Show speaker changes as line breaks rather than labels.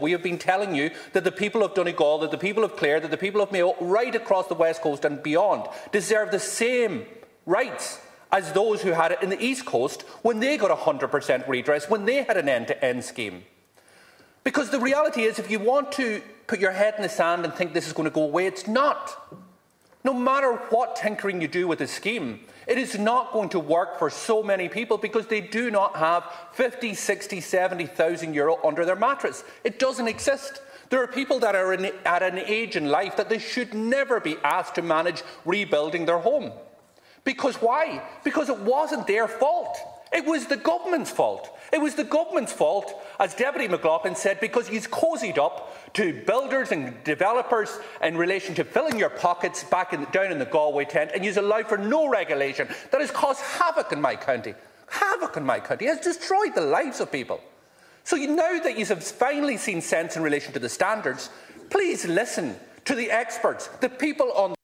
We have been telling you that the people of Donegal, that the people of Clare, that the people of Mayo, right across the West Coast and beyond, deserve the same rights as those who had it in the East Coast when they got 100% redress, when they had an end-to-end scheme. Because the reality is, if you want to put your head in the sand and think this is going to go away, it's not. No matter what tinkering you do with the scheme, it is not going to work for so many people because they do not have 50, 60, 70,000 euro under their mattress. It doesn't exist. There are people that are at an age in life that they should never be asked to manage rebuilding their home. Because why? Because it wasn't their fault. It was the government's fault. It was the government's fault, as Deputy McLaughlin said, because he's cozied up to builders and developers in relation to filling your pockets down in the Galway tent, and he's allowed for no regulation that has caused havoc in my county. Havoc in my county. It has destroyed the lives of people. So now that you have finally seen sense in relation to the standards, please listen to the experts, the people on